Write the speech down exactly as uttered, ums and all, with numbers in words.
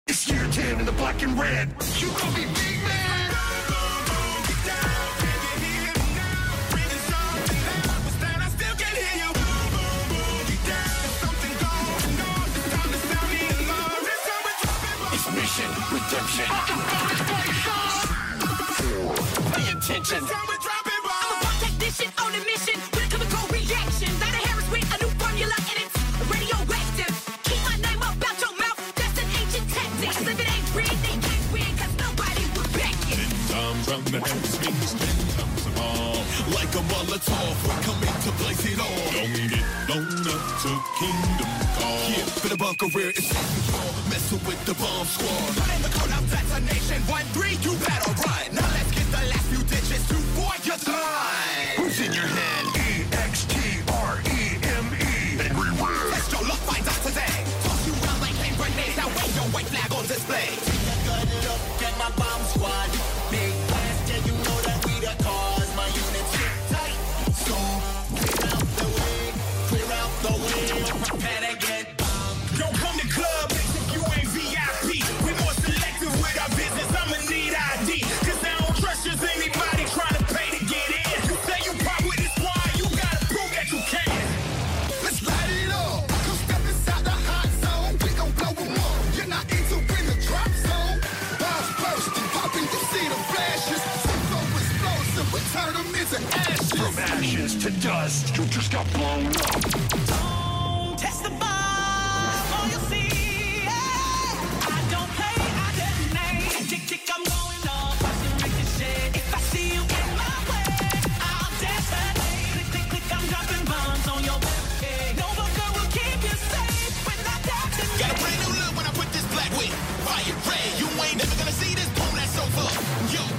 It's year ten in the black and red. You gon' be big man. Mission, redemption. The intention. I'm a pop technician on a mission with a chemical reaction. Donna Harris with a new formula and it's radioactive. Keep my name up out your mouth. That's an ancient tactic. If it ain't real, they can't win cause nobody will back it. Ten times round the house means ten times a bomb. Like a Molotov, we're coming to blaze it all. Don't get blown up to Kingdom Come. Yeah, for the bunker where it's control. Messing with the bomb squad. Running the code of detonation. One, three, you better run. Now let's get the last few digits to for your time. Who's in your head? E X T R E M E. Everywhere. Test your luck, find out today. Toss you around like hand grenades. Now wave your white flag on display. Take a good look at my bomb squad. Big blast, yeah, you know that we the cause. My units sit tight. So, clear out the way. Clear out the way. Prepare to get bombed. Don't come to club if you ain't V I P. We more selective with our business. I'ma need I D. Cause I don't trust just anybody trying to pay to get in. You say you pop with this squad, you gotta prove that you can. Let's light it up. Come step inside the hot zone. We gon' blow them up. You're not into in the drop zone. Bombs bursting, popping, you see the flashes. Some so explosive, we turn them into ashes. From ashes to dust, you just got blown up. Don't test the bomb, all you'll see. Yeah. I don't play, I detonate. Tick, tick, I'm going off. Watch the ricochet. If I see you in my way, I'll detonate. Click, click, click, I'm dropping bombs on your back. No bunker will keep you safe when I detonate. Got a brand new look when I put this black wig. Fire red, you ain't never gonna see this boom that's over. Yo.